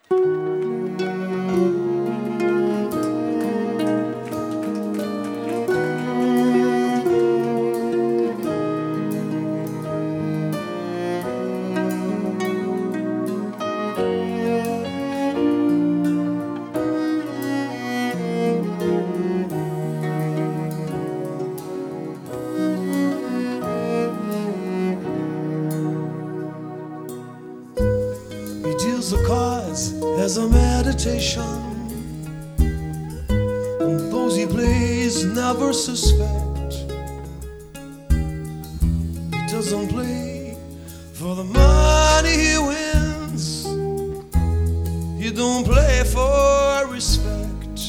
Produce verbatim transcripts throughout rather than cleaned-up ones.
The cards as a meditation, and those he plays never suspect. He doesn't play for the money he wins, he don't play for respect.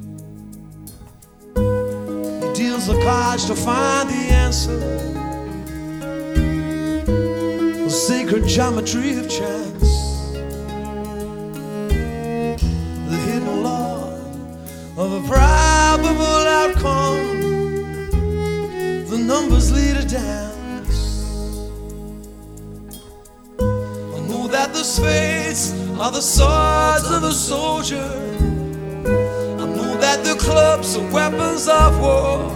He deals the cards to find the answer, the sacred geometry of chance, of a probable outcome. The numbers lead a dance. I know that the spades are the swords of the soldier. I know that the clubs are weapons of war.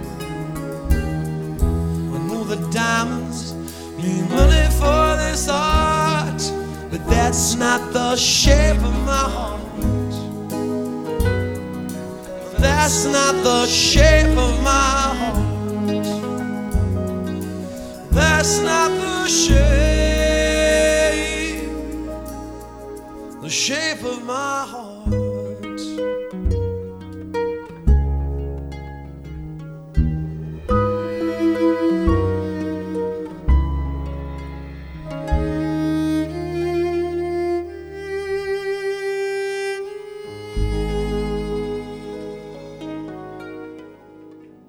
I know that diamonds mean money for this art, but that's not the shape of my heart. That's not the shape of my heart. That's not the shape, the shape of my heart.